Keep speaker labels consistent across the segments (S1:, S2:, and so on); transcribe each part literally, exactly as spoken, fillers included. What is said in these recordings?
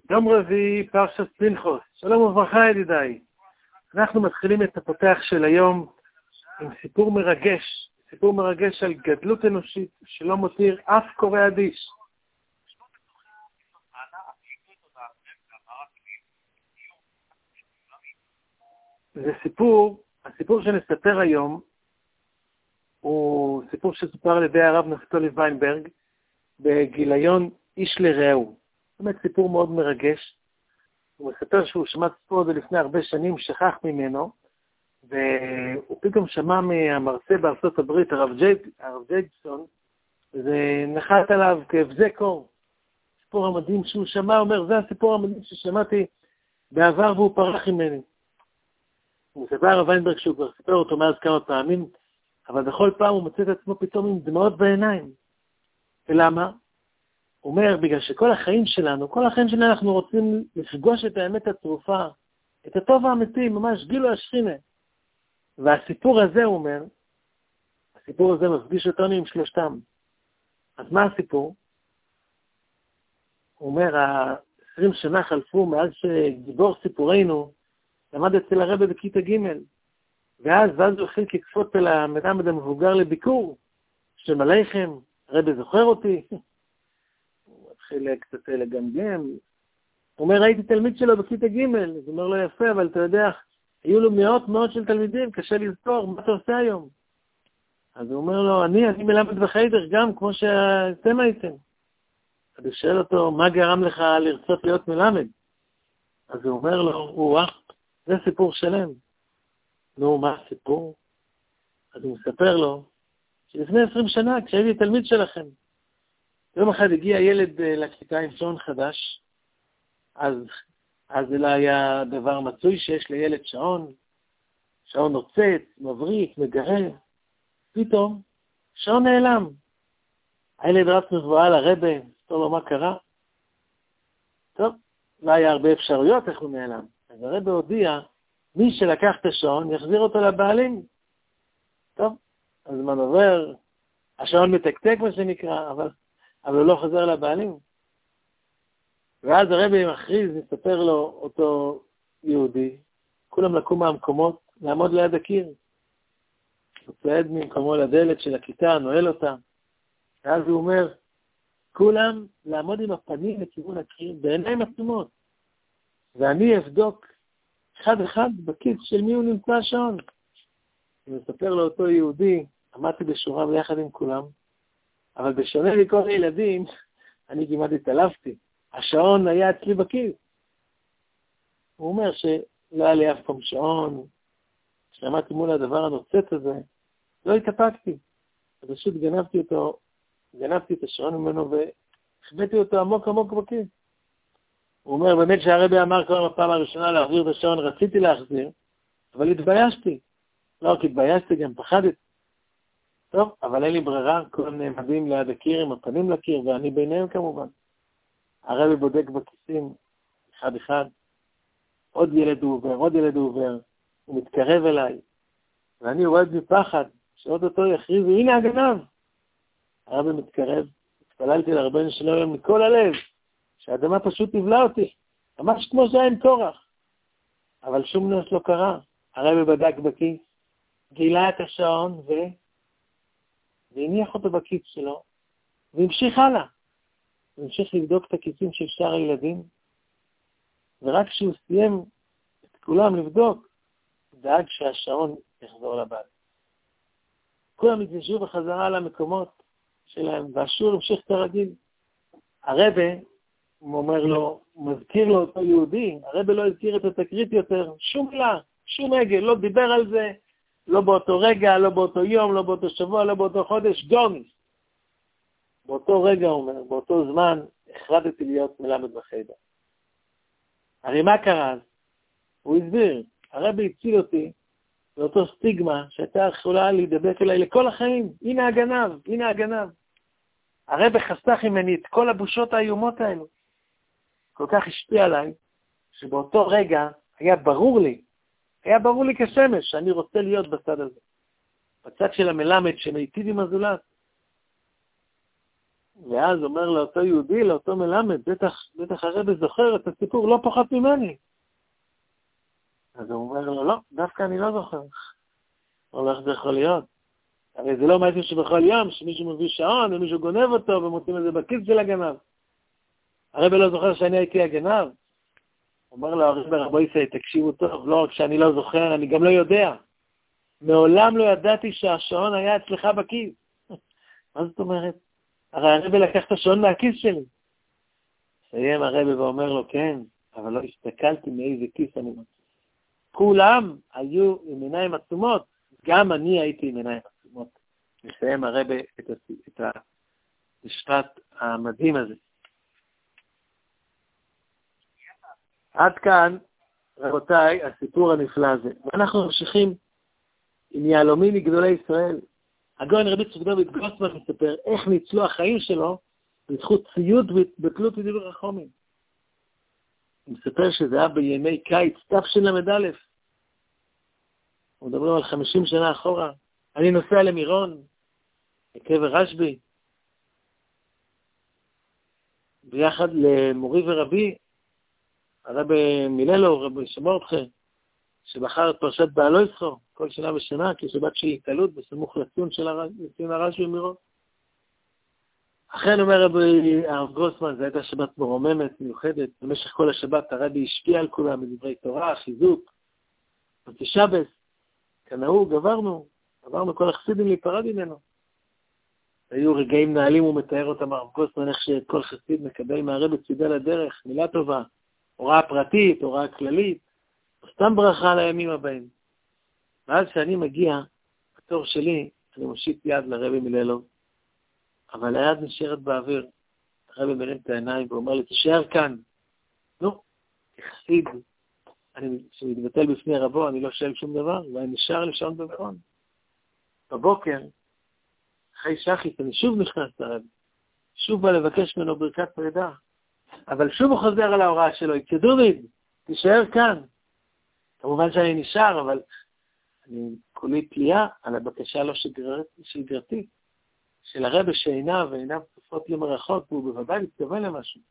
S1: יום רביעי, פרשת פנחס. שלום וברכה ידידיי. אנחנו מתחילים את הפותח של היום עם סיפור מרגש, סיפור מרגש על גדלות אנושית שלא מותיר אף קורא אדיש. זה סיפור, הסיפור שנספר היום הוא סיפור שסופר על ידי הרב נפתולי ויינברג בגיליון איש לרעהו. באמת סיפור מאוד מרגש. הוא מספר שהוא שמע סיפור הזה לפני הרבה שנים, שכח ממנו, והוא פתאום שמע מהמרצה בארצות הברית, הרב ג'ייבסון, וזה נחת עליו כבזה קור. סיפור המדהים שהוא שמע, אומר, זה הסיפור המדהים ששמעתי בעבר והוא פרח ממני. הוא מספר הרב ויינברג שהוא כבר סיפר אותו מאז כמה פעמים, אבל בכל פעם הוא מוצא את עצמו פתאום עם דמעות בעיניים. ולמה? הוא אומר, בגלל שכל החיים שלנו, כל החיים שלנו אנחנו רוצים לפגוש את האמת הצרופה, את הטוב האמיתי, ממש גילו השכינה. והסיפור הזה, הוא אומר, הסיפור הזה מפגיש אותנו עם שלושתם. אז מה הסיפור? הוא אומר, ה-עשרים שנה חלפו מאז שגיבור סיפורנו למד אצל הרבי בכיתה ג', ואז, ואז הוא החליט לקפוץ אל המלמד המבוגר לביקור, שלום עליכם, הרבי זוכר אותי? הוא התחיל קצת לגמגם. הוא אומר, הייתי תלמיד שלו בכיתה ג', אז הוא אומר לו, יפה, אבל אתה יודע, היו לו מאות מאות של תלמידים, קשה לזכור, מה אתה עושה היום? אז הוא אומר לו, אני, אני מלמד בחיידר גם, כמו שאתם הייתם. אז הוא שואל אותו, מה גרם לך לרצות להיות מלמד? אז הוא אומר לו, וואה, זה סיפור שלם. נו, מה הסיפור? אז הוא מספר לו, שלפני עשרים שנה, כשהייתי תלמיד שלכם, יום אחד הגיע ילד לכיתה עם שעון חדש, אז, אז זה לא היה דבר מצוי שיש לילד שעון, שעון נוצץ, מבריק, מגרה, פתאום שעון נעלם. הילד רץ מבואה לרבי, סתור לו מה קרה. טוב, לא היה הרבה אפשרויות איך הוא נעלם. אז הרבי הודיע, מי שלקח את השעון יחזיר אותו לבעלים. טוב, הזמן עובר, השעון מתקתק מה שנקרא, אבל, אבל הוא לא חוזר לבעלים. ואז הרבי מכריז, מספר לו אותו יהודי, כולם לקום מהמקומות, לעמוד ליד הקיר. הוא צועד ממקומו לדלת של הכיתה, נועל אותה. ואז הוא אומר, כולם לעמוד עם הפנים לכיוון הקיר, בעיניים עצומות. ואני אבדוק אחד אחד בכיס של מי הוא נמצא השעון. אני מספר לאותו יהודי, עמדתי בשורה ביחד עם כולם, אבל בשונה מכל הילדים, אני כמעט התעלפתי. השעון היה אצלי בכיס. הוא אומר שלא היה לי אף פעם שעון, כשעמדתי מול הדבר הנוצץ הזה, לא התאפקתי. אז פשוט גנבתי אותו, גנבתי את השעון ממנו והחבאתי אותו עמוק עמוק בכיס. הוא אומר, באמת שהרבי אמר כבר בפעם הראשונה להחזיר את השעון, רציתי להחזיר, אבל התביישתי. לא, כי התביישתי, גם פחדתי. טוב, אבל אין לי ברירה, כולם נעמדים ליד הקיר, עם הפנים לקיר, ואני ביניהם כמובן. הרבי בודק בכיסים, אחד אחד, עוד ילד הוא עובר, עוד ילד הוא עובר, הוא מתקרב אליי, ואני יורד מפחד, שעוד אותו יכריז, הנה הגנב. הרבי מתקרב, התפללתי לרבנו שלום מכל הלב, שהאדמה פשוט תבלע אותי, ממש כמו שהיה עם קורח. אבל שום נס לא קרה. הרבי בדק בכיס, גילה את השעון ו... והניח אותו בכיס שלו, והמשיך הלאה. הוא המשיך לבדוק את הכיסים של שאר הילדים, ורק כשהוא סיים את כולם לבדוק, דאג שהשעון יחזור לבד. כולם התיישבו בחזרה למקומות שלהם, והשיעור המשיך כרגיל. הרבי, הוא אומר לו, הוא מזכיר לו אותו יהודי, הרבי לא הזכיר את התקרית יותר, שום מילה, שום רגע, לא דיבר על זה, לא באותו רגע, לא באותו יום, לא באותו שבוע, לא באותו חודש, גורניס. באותו רגע, הוא אומר, באותו זמן, החלטתי להיות מלמד בחיידר. הרי מה קרה אז? הוא הסביר, הרבי הציל אותי באותו סטיגמה שהייתה יכולה להידבק אליי לכל החיים. הנה הגנב, הנה הגנב. הרבי חסך ממני את כל הבושות האיומות האלו. כל כך השפיע עליי, שבאותו רגע היה ברור לי, היה ברור לי כשמש, שאני רוצה להיות בצד הזה. בצד של המלמד שמיטיב עם הזולת. ואז אומר לאותו יהודי, לאותו מלמד, בטח, בטח הרב זוכר את הסיפור לא פחות ממני. אז הוא אומר לו, לא, דווקא אני לא זוכר. הוא אומר, איך זה יכול להיות? הרי זה לא משהו שבכל יום, שמישהו מביא שעון, ומישהו גונב אותו, ומוצאים את זה בכיס של הגנב. הרב לא זוכר שאני הייתי הגנב. אומר לו, הרב רבו ישראל, תקשיבו טוב, לא רק שאני לא זוכר, אני גם לא יודע. מעולם לא ידעתי שהשעון היה אצלך בכיס. מה זאת אומרת? הרי הרב לקח את השעון מהכיס שלי. סיים הרב ואומר לו, כן, אבל לא הסתכלתי מאיזה כיס אני מוצא. כולם היו עם עיניים עצומות, גם אני הייתי עם עיניים עצומות. מסיים הרב את, את המשפט המדהים הזה. עד כאן, רבותיי, הסיפור הנפלא הזה. ואנחנו ממשיכים עם יהלומים מגדולי ישראל. הגאון רבי צוק דוד גרוסמן מספר איך ניצלו החיים שלו בזכות ציות ובטלות ודיבור החומים. הוא מספר שזה היה בימי קיץ, תשל"א. אנחנו מדברים על חמישים שנה אחורה. אני נוסע למירון, לקבר רשב"י, ביחד למורי ורבי, הרבי מיללו, רבי שמורדכי, שבחר את פרשת בעלו ישחו, כל שנה ושנה, כשבת של התעלות, בסמוך לציון של ציון הרשב"י במירון. אכן אומר רבי הרב גרוסמן, זו הייתה שבת מרוממת, מיוחדת, במשך כל השבת הרבי השפיע על כולם, בדברי תורה, חיזוק, בתשבס, כנהוג, עברנו, עברנו כל החסידים להיפרד ממנו. היו רגעים נעלים, הוא מתאר אותם הרב גרוסמן, איך שכל חסיד מקבל מהרבי צידה לדרך, מילה טובה, הוראה פרטית, הוראה כללית, סתם ברכה לימים הבאים. ואז כשאני מגיע, בתור שלי, אני מושיט יד לרבי מיללו, אבל היד נשארת באוויר. הרבי מרים את העיניים ואומר לי, תישאר כאן. נו, כחסיד, כשמתבטל בפני רבו, אני לא שואל שום דבר, ואני נשאר לישון במכון. בבוקר, אחרי שחית, אני שוב נכנס לרבי. שוב בא לבקש ממנו ברכת פרידה. אבל שוב הוא חוזר על ההוראה שלו, דוד, תישאר כאן. כמובן שאני נשאר, אבל אני כולי פליאה על הבקשה לא שגרתית, של הרבי שעיניו ועיניו צופות למרחוק, והוא בוודאי מתכוון למשהו.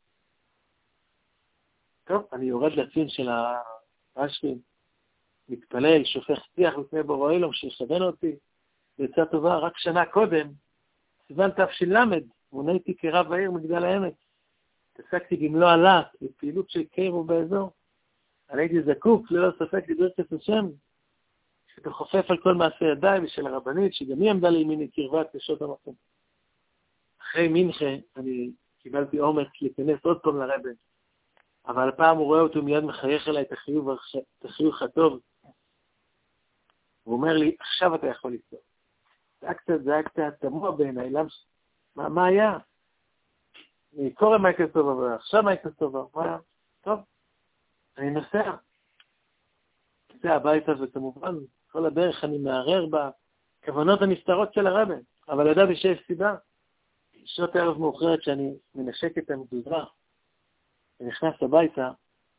S1: טוב, אני יורד לציון של הרשב"י, מתפלל, שופך שיח לפני בורא עולם, שיכוון אותי, בעצה טובה, רק שנה קודם, סיוון תש"ל, מוניתי כרב העיר מגדל העמק. התעסקתי במלוא הלהט, בפעילות של קיירו באזור. אני הייתי זקוק, ללא ספק, לברכת השם, שתחופף על כל מעשה ידיים ושל הרבנית, שגם היא עמדה לימיני קרבת נשות המקום. אחרי מנחה, אני קיבלתי אומץ להיכנס עוד פעם לרבי, אבל הפעם הוא רואה אותו מיד מחייך אליי את החיוב, את החיוך הטוב. הוא אומר לי, עכשיו אתה יכול לצטור. זה היה קצת, זה היה קצת תמוה בעיניי, למה? מה, מה היה? אני קורא מייקל טובה, עכשיו מייקל טובה, מה היה? טוב, אני נוסע. נוסע הביתה וכמובן, כל הדרך אני מערער בכוונות הנסתרות של הרבי, אבל ידעתי שיש סיבה. שעות ערב מאוחרת שאני מנשק את המזוזה, ונכנס הביתה,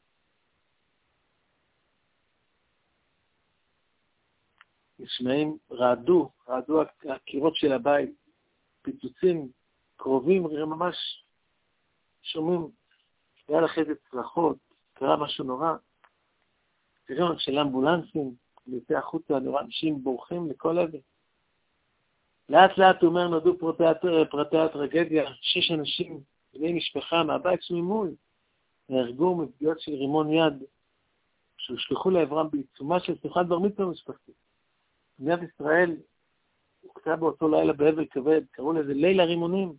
S1: נשמעים, רעדו, רעדו הקירות של הבית, פיצוצים קרובים, ממש שומעים, היה לך איזה צרחות, קרה משהו נורא, תראו של אמבולנסים, ליצא החוצה, אני רואה אנשים בורחים לכל עבר. לאט לאט הוא אומר, נודעו פרטי הטרגדיה, שש אנשים, בני משפחה, מהבית שממול, נהרגו מפגיעות של רימון יד, שהושלחו לעברם בעיצומה של שיחת בר מצווה משפחתית. מדינת ישראל הוקצה באותו לילה באבל כבד, קראו לזה ליל הרימונים.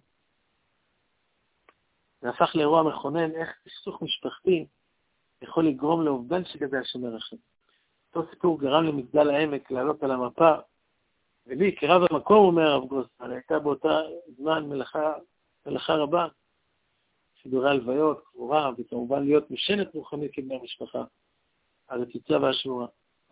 S1: זה הפך לאירוע מכונן, איך סכסוך משפחתי יכול לגרום לאובדן שכזה השם ירחם. אותו סיפור גרם למגדל העמק לעלות על המפה, ולי, כרב המקום, אומר הרב גרוסמן, הייתה באותה זמן מלאכה, מלאכה רבה, סידורי הלוויות, קבורה, וכמובן להיות משנת רוחנית כבני המשפחה, הרציצה והשמורה.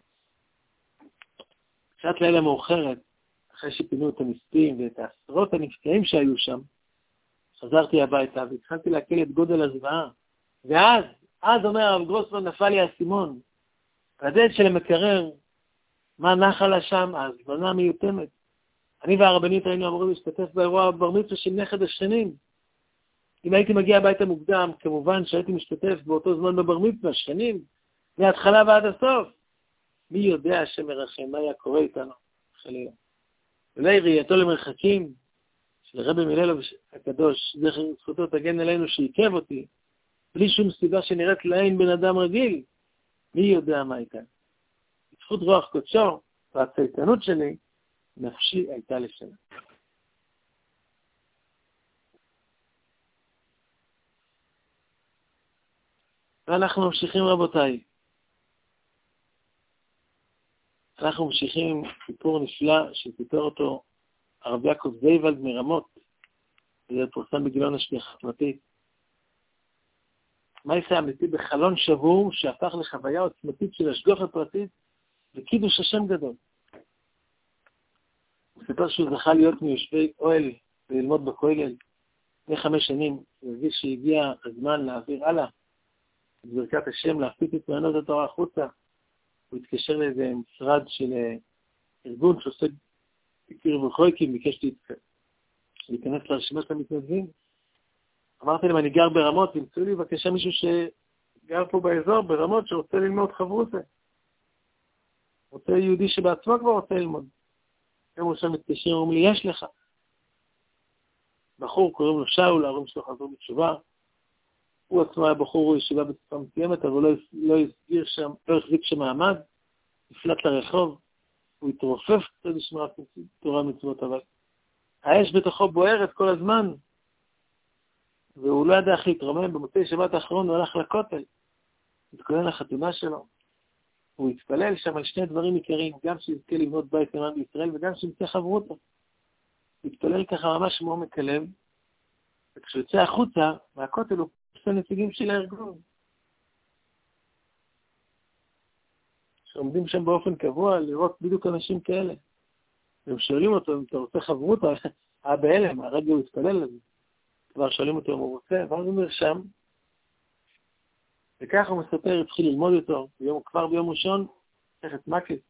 S1: קצת לילה מאוחרת, אחרי שפינו את הנספים ואת העשרות הנפגעים שהיו שם, חזרתי הביתה והתחלתי להקל את גודל הזוועה. ואז, אז אומר הרב גרוסמן, נפל לי האסימון. הדלת של המקרר, מה נחה לה שם? ההזמנה מיותמת. אני והרבנית היינו אמורים להשתתף באירוע בר מצווה של נכד השכנים, אם הייתי מגיע הביתה מוקדם, כמובן שהייתי משתתף באותו זמן בבר מצווה, שכנים, מההתחלה ועד הסוף. מי יודע שמרחם, מה היה קורה איתנו, חלילה. אולי ראייתו למרחקים, של רבי מיללוב הקדוש, זכר זכותו תגן עלינו שעיכב אותי, בלי שום סיבה שנראית לעין בן אדם רגיל, מי יודע מה הייתה. בזכות רוח קודשו, והצייתנות שלי, נפשי הייתה לשנה. ואנחנו ממשיכים רבותיי. אנחנו ממשיכים עם סיפור נפלא שסיפר אותו הרב יעקב זייבלד מרמות, זה פורסם בגילון השליח פרטית. מה יעשה אמיתי בחלון שבור שהפך לחוויה עוצמתית של השגחה פרטית וקידוש השם גדול. הוא סיפר שהוא זכה להיות מיושבי אוהל וללמוד בכולל לפני חמש שנים. הוא הרגיש שהגיע הזמן להעביר הלאה את ברכת השם, להפיץ את מעיינות התורה החוצה. הוא התקשר לאיזה משרד של ארגון שעושה קירוב וחויקים, ביקש להיכנס לרשימת המתנדבים. אמרתי להם, אני גר ברמות, תמצאו לי בבקשה מישהו שגר פה באזור, ברמות, שרוצה ללמוד חברותה. רוצה יהודי שבעצמו כבר רוצה ללמוד. הם עכשיו מתקשרים, אומרים לי, יש לך. בחור, קוראים לו שאול, ההורים שלו חזרו בתשובה. הוא עצמו היה בחור, הוא ישיבה בתקופה מסוימת, אבל הוא לא, לא הסגיר שם, לא החזיק שם מעמד, נפלט לרחוב, הוא התרופף קצת לשמרת תורה מצוות, אבל האש בתוכו בוערת כל הזמן, והוא לא ידע איך להתרומם. במוצאי שבת האחרון הוא הלך לכותל, התכונן לחתונה שלו, הוא התפלל שם על שני דברים עיקריים, גם שיזכה לבנות בית נאמן בישראל, וגם שימצא חברותא. הוא התפלל ככה ממש מעומק הלב, וכשהוא יוצא החוצה מהכותל הוא עושה נציגים של הארגון, שעומדים שם באופן קבוע לראות בדיוק אנשים כאלה. והם שואלים אותו, אם אתה רוצה חברותא, היה בהלם, הרגע הוא התפלל לזה. כבר שואלים אותו אם הוא רוצה, ואז הוא נרשם, וככה הוא מספר, התחיל ללמוד אותו, ביום, כבר ביום ראשון, תכת מקס.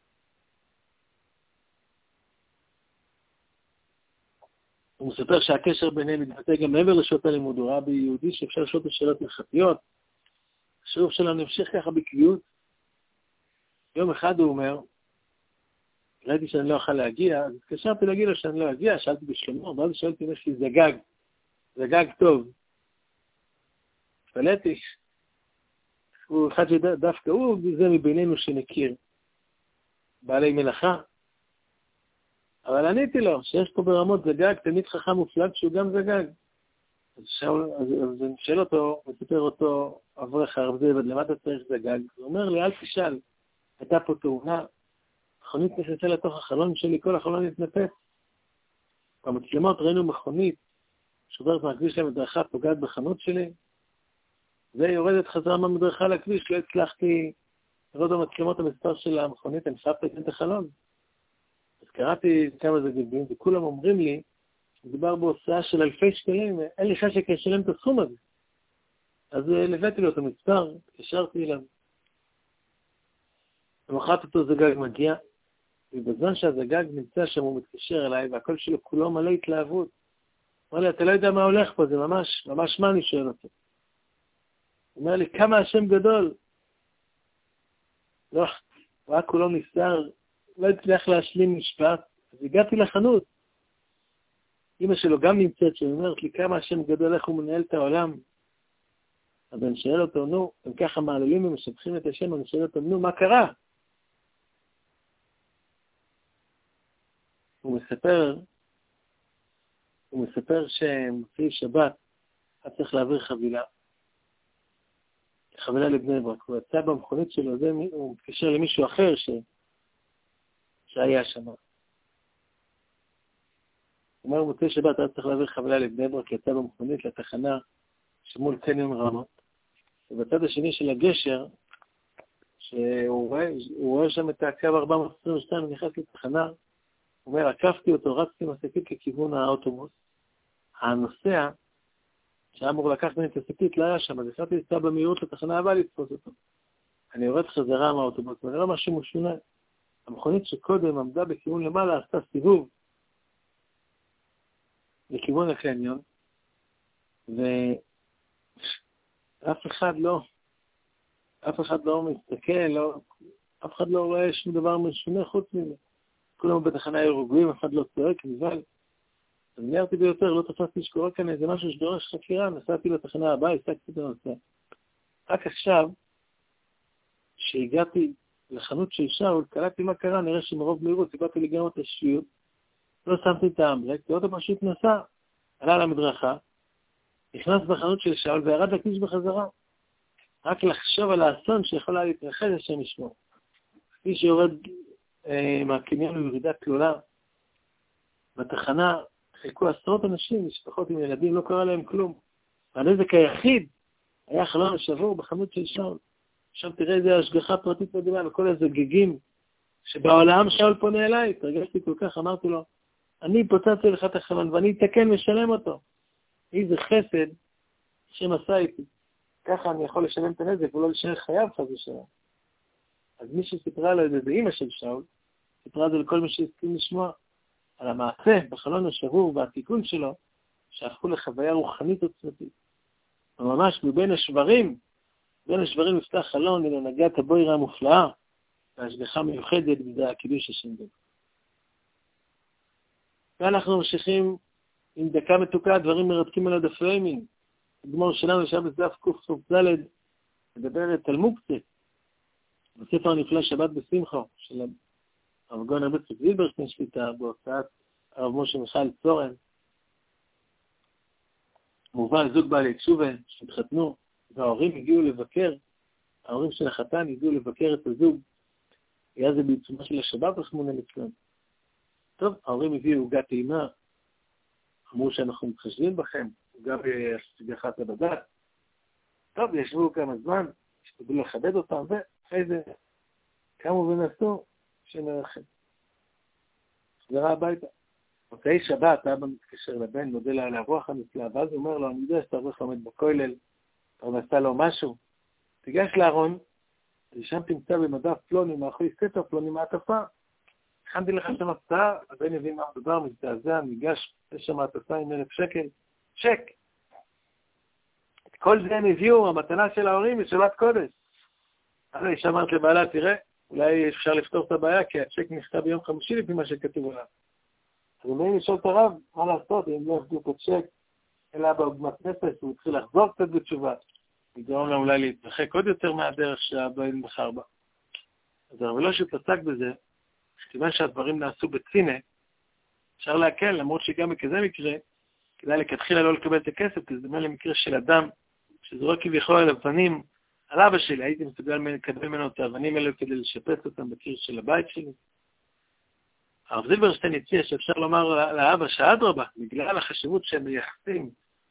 S1: הוא מספר שהקשר ביניהם מתבטא גם מעבר לשעות הלימוד, הוא ראה ביהודי שאפשר לשאול את השאלות הלכתיות. השיעור שלנו נמשיך ככה בקביעות. יום אחד הוא אומר, ראיתי שאני לא אוכל להגיע, אז התקשרתי להגיד לו שאני לא אגיע, שאלתי בשלומו, ואז שאלתי אם יש לי זגג, זגג טוב. התפלאתי, הוא אחד שדווקא הוא, זה מבינינו שנכיר, בעלי מלאכה. אבל עניתי לו, שיש פה ברמות זגג, תמיד חכם מופלג שהוא גם זגג. אז, שאול, אז, אז אני שואל אותו, מספר אותו, אברך הרב זייבלד, למה אתה צריך זגג? הוא אומר לי, אל תשאל, הייתה פה תאונה, מכונית נכנסה לתוך החלון שלי, כל החלון התנפץ. במצלמות ראינו מכונית, שוברת מהכביש למדרכה, פוגעת בחנות שלי, ויורדת חזרה מהמדרכה לכביש, לא הצלחתי לראות במצלמות המספר של המכונית, אני חייב לתקן את החלון. אז קראתי כמה זגגים, וכולם אומרים לי, מדובר בהוצאה של אלפי שקלים, אין לי חשק לשלם את הסכום הזה. אז לבאתי לו את המספר, התקשרתי אליו. למחרת אותו זגג מגיע, ובזמן שהזגג נמצא שם הוא מתקשר אליי, והכל שלו כולו מלא התלהבות. הוא אומר לי, אתה לא יודע מה הולך פה, זה ממש, ממש מה אני שואל אותו. הוא אומר לי, כמה השם גדול. לא, הוא היה כולו נסתר, לא הצליח להשלים משפט, אז הגעתי לחנות. אמא שלו גם נמצאת, שהיא אומרת לי, כמה השם גדול, איך הוא מנהל את העולם. אז אני שואל אותו, נו, הם ככה מעללים ומשבחים את השם, אני שואל אותו, נו, מה קרה? הוא מספר, הוא מספר שמוצאי שבת, היה צריך להעביר חבילה. חבילה לבני ברק. הוא יצא במכונית שלו, זה, הוא מתקשר למישהו אחר ש... שהיה שם. הוא אומר, מוצאי שבת, היה צריך להעביר חבילה לבני ברק, יצא במכונית לתחנה שמול קניון רמות. ובצד השני של הגשר, שהוא רואה, הוא רואה שם את הקו ארבע מאות עשרים ושתיים, נכנס לתחנה, הוא אומר, עקפתי אותו, רצתי עם השקית לכיוון האוטובוס. הנוסע, שאמור לקחת ממני את השקית, לא היה שם, אז החלטתי לנסוע במהירות לתחנה הבאה לתפוס אותו. אני יורד חזרה מהאוטובוס, ואני רואה משהו משונה. המכונית שקודם עמדה בכיוון למעלה, עשתה סיבוב לכיוון הקניון, ואף אחד לא, אף אחד לא מסתכל, לא, אף אחד לא רואה שום דבר משונה חוץ מזה. כולם בתחנה היו רגועים, אף אחד לא צועק, נבהל. אז נהרתי ביותר, לא תפסתי שקורה כאן איזה משהו שדורש חקירה, נסעתי לתחנה הבאה, הסתקתי את הנושא. רק עכשיו, שהגעתי לחנות של שאול, קלטתי מה קרה, נראה שמרוב מהירות, סיבאתי לגמרי את השפיות, לא שמתי את האמברק, ואותו פשוט נסע, עלה למדרכה, נכנס בחנות של שאול וירד לכביש בחזרה. רק לחשוב על האסון שיכול היה להתרחש השם ישמור. כפי שיורד אה, מהקניון בירידה תלולה, בתחנה חיכו עשרות אנשים, משפחות עם ילדים, לא קרה להם כלום. והנזק היחיד היה חלון השבור בחנות של שאול. עכשיו תראה איזה השגחה פרטית מדהימה, וכל איזה גגים שבעולם שאול פונה אליי, התרגשתי כל כך, אמרתי לו, אני פוצצתי לך את החלון ואני אתקן ושלם אותו. איזה חסד השם עשה איתי. ככה אני יכול לשלם את הנזק ולא לשלם חייו חס ושלום. אז מי שסיפרה לו את זה, זה אמא של שאול, סיפרה את זה לכל מי שהסכים לשמוע על המעשה בחלון השבור והתיקון שלו, שהפכו לחוויה רוחנית עוצמתית. וממש מבין השברים, בין השברים נפתח חלון לנהגת הבוירה המופלאה, והשגחה מיוחדת בזה הקידוש השם דבר. ואנחנו ממשיכים עם דקה מתוקה, דברים מרתקים על הדף היומי. הגמור שלנו ישב בדף קצ"ד, מדברת על מוקצה, בספר הנפלא שבת בשמחו, של הרב גאון רבי יצחק זילברשטיין שליטה, בהוצאת הרב משה מיכאל צורן. מובא זוג בעלי תשובה שהתחתנו, וההורים הגיעו לבקר, ההורים של החתן הגיעו לבקר את הזוג, היה זה בעיצומה של השבת רחמנא ליצלן. טוב, ההורים הביאו עוגת טעימה, אמרו שאנחנו מתחשבים בכם, גם בהשגחת הבד"ץ. טוב, ישבו כמה זמן, השתדלו לכבד אותם, ואחרי זה קמו ונסעו שנרחם. חזרה הביתה. מוצאי שבת, אבא מתקשר לבן, מודה לה על הרוח הנפלאה, ואז הוא אומר לו, אני יודע שאתה הולך לומד בכולל, פרנסה לו משהו, תיגש לארון, ושם תמצא במדף פלוני, מאחורי ספר פלוני מעטפה. הכנתי לך שם הפתעה, הבן הבין מה מדבר, מזדעזע, ניגש, יש שם מעטפה עם אלף שקל, צ'ק. את כל זה הם הביאו, המתנה של ההורים משבת קודש. אז האישה אמרת לבעלה, תראה, אולי אפשר לפתור את הבעיה, כי הצ'ק נכתב ביום חמישי לפי מה שכתוב עליו. אז הם באים לשאול את הרב, מה לעשות, אם לא יפגעו את הצ'ק, אלא בעוגמת נפש, הוא התחיל לחזור קצת בתשובה. יגרום לה אולי להתרחק עוד יותר מהדרך שהבן בחר בה. אז הרב לא שפסק בזה, כיוון שהדברים נעשו בצינה, אפשר להקל, למרות שגם בכזה מקרה, כדאי לכתחילה לא לקבל את הכסף, כי זה דומה למקרה של אדם, שזורק כביכול על אבנים, על אבא שלי, הייתי מסוגל לקבל ממנו את האבנים האלה כדי לשפץ אותם בקיר של הבית שלי. הרב זילברשטיין הציע שאפשר לומר לאבא שאדרבה, בגלל החשיבות שהם מייחסים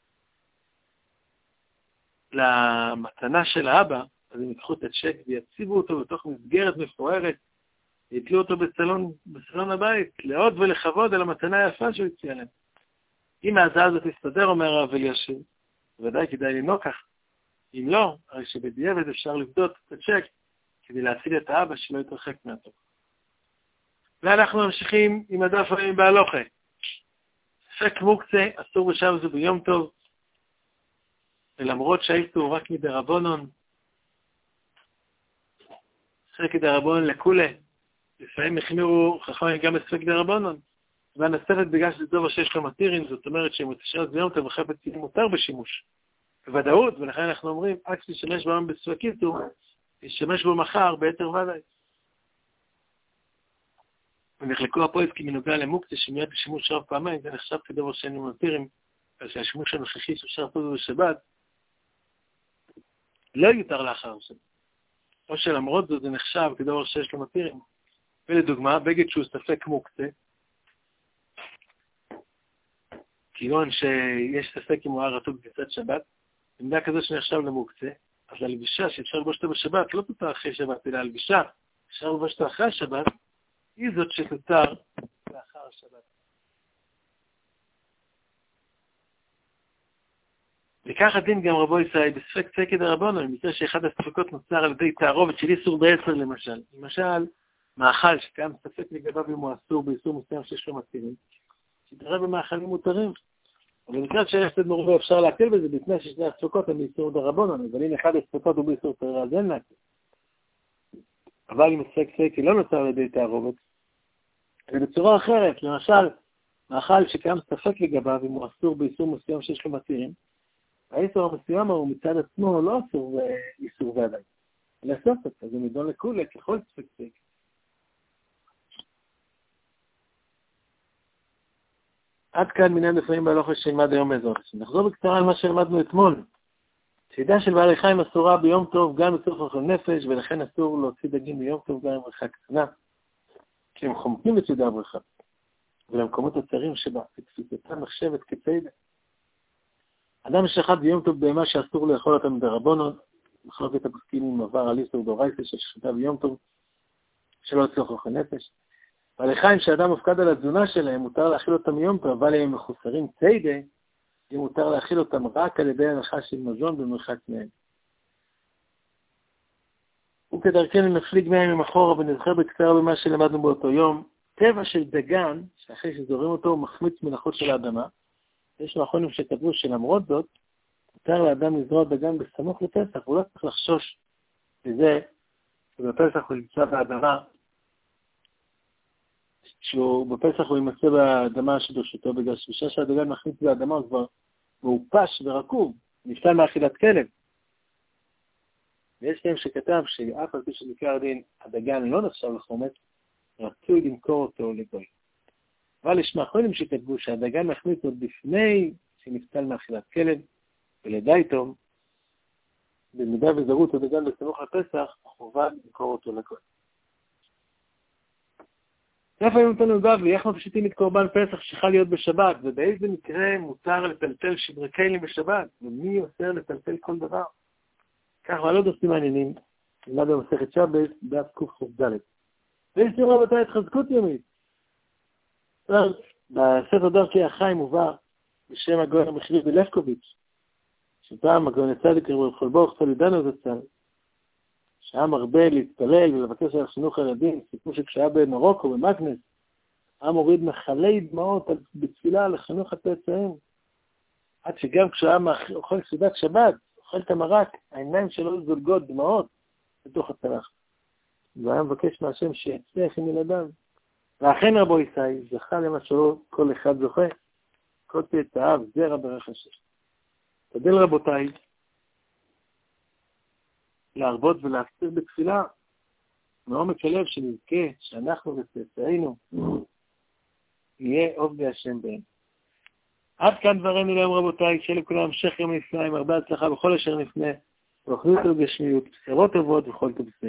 S1: למתנה של האבא, אז הם יקחו את הצ'ק ויציבו אותו בתוך מסגרת מפוארת, יתלו אותו בסלון, בסלון הבית, לעוד ולכבוד על המתנה היפה שהוא הציע להם. אם ההצעה הזאת תסתדר, אומר הרב אלישיב, ודאי כדאי לנהוג כך. אם לא, הרי שבדיעבד אפשר לבדות את הצ'ק כדי להציל את האבא שלא יתרחק מהטוב. ואנחנו ממשיכים עם הדף היומי בהלוכה. ספק מוקצה, אסור בשבת זו ביום טוב, ולמרות שהאיסור רק מדרבנן, ספק דרבנן לכולה, לפעמים החמירו חכמים גם בספק דרבנן, והנספת בגלל שזה דבר שיש לו מתירים, זאת אומרת שאם מתשרת ביום טוב וחפץ יהיה מותר בשימוש, בוודאות, ולכן אנחנו אומרים, רק שתשמש בו בספקיתו, תשמש בו מחר ביתר ודאי. ונחלקו הפועסקים מנוגע למוקצה שמיד בשימוש רב פעמיים, זה נחשב כדבר שאינו מתירים, שהשימוש הנוכחי שאפשר לעשות בשבת, לא יותר לאחר שבת. או שלמרות זאת זה נחשב כדבר שיש לו מתירים. ולדוגמה, בגד שהוא ספק מוקצה, כיוון שיש ספק אם הוא היה רטוב בקצת שבת, עמדה כזו שנחשב למוקצה, אז הלבישה שאפשר לבוש אותה בשבת לא תותר אחרי שבת, אלא הלבישה אפשר לבוש אותה אחרי השבת, היא זאת שתותר לאחר השבת. וכך הדין גם רבו ישראל בספק צקי דרבנן, במקרה שאחד הספקות נוצר על ידי תערובת של איסור בעצר למשל. למשל, מאכל שקיים ספק לגביו אם הוא אסור באיסור מסוים שיש לו מתירים, שתראה במאכלים מותרים. אבל במקרה שיש הפסד מרובה אפשר להקל בזה, בפני ששני הספקות הם באיסור דרבנן, אבל אם אחד הספקות הוא באיסור תורה, אז אין להקל. אבל אם הספק ספקי לא נוצר על ידי תערובת, ובצורה אחרת, למשל, מאכל שקיים ספק לגביו, אם הוא אסור באיסור מסוים שיש לו מתירים, האיסור המסוים הוא מצד עצמו לא אסור באיסור ועדיין. לעשות את זה, זה מדון לכולה, ככל ספק ספק. עד כאן מניין לפעמים בהלוכה שנלמד היום בעזרת השם. נחזור בקצרה על מה שלמדנו אתמול. צידה של בעלי חיים אסורה ביום טוב גם בצורך אוכל נפש, ולכן אסור להוציא דגים ביום טוב גם עם בריכה קטנה, כי הם חומקים בצידה הבריכה, ולמקומות הצרים שבה, ותפיסתם נחשבת כצידה. אדם ששחט ביום טוב בהמה שאסור לאכול אותם דרבנן, מחלוקת הפוסקים עם עבר על איסור דאורייתא של שחיטה ביום טוב, שלא לצורך אוכל נפש. בעלי חיים שאדם מופקד על התזונה שלהם, מותר להאכיל אותם מיום טוב, אבל אם הם מחוסרים צידה, אם מותר להאכיל אותם רק על ידי הנחה של מזון במרחק מהם. וכדרכנו נפליג מהם עם אחורה ונזכר בקצרה במה שלמדנו באותו יום. טבע של דגן, שאחרי שזורים אותו, הוא מחמיץ מלאכות של האדמה. יש מאחרונים שכתבו שלמרות זאת, מותר לאדם לזרוע דגן בסמוך לפסח, הוא לא צריך לחשוש לזה, שבפסח הוא נמצא באדמה, שהוא בפסח הוא ימצא באדמה שברשותו, בגלל שבשעה שהדגן מחמיץ באדמה הוא כבר מאופש ורקוב, נפטר מאכילת כלב. ויש להם שכתב שאף על פי שנקרא הדין, הדגן לא נחשב לחומץ, רצוי למכור אותו לגוי. אבל יש מאחרונים שכתבו שהדגן מחמיץ עוד לפני שנפטר מאכילת כלב, ולדי תום, במידה וזרות הדגן בסמוך לפסח, חובה למכור אותו לגוי. איפה היום אותנו בבלי, איך מפשיטים את קורבן פסח שחל להיות בשבת, ובאיזה מקרה מותר לטלטל שברי כלים בשבת, ומי אוסר לטלטל כל דבר? כך ועל עוד עושים מעניינים, נלמד במסכת שבת, דף קח"ד. ואיסור רבותיי התחזקות יומית. בספר דרכי החיים מובא בשם הגאון המחריב בלפקוביץ', שפעם הגאון הצדיק רבי חול ברוך סולידנו זצ"ל, שהיה מרבה להתפלל ולבקש על חינוך הילדים, סיפור שכשהיה במרוקו, במקנס, היה מוריד מחלי דמעות בתפילה לחינוך הצאצאים, עד שגם כשהיה אוכל סעודת שבת, אוכל את המרק, העיניים שלו זולגות דמעות בתוך הצלחת. והיה מבקש מהשם שיצליח עם ילדיו. ואכן רבו ישי, זכה למה שלא כל אחד זוכה, כל צאצאיו, זרע ברך השם. תדל רבותיי, להרבות ולהפציר בתפילה, מעומק הלב שנזכה שאנחנו וצאצאינו נהיה עובדי השם בהם. עד כאן דברנו להיום רבותיי, שיהיה לכולם המשך יום נפלא עם הרבה הצלחה בכל אשר נפנה, ואוכלו אותו בגשמיות, בשורות טובות וכל טוב.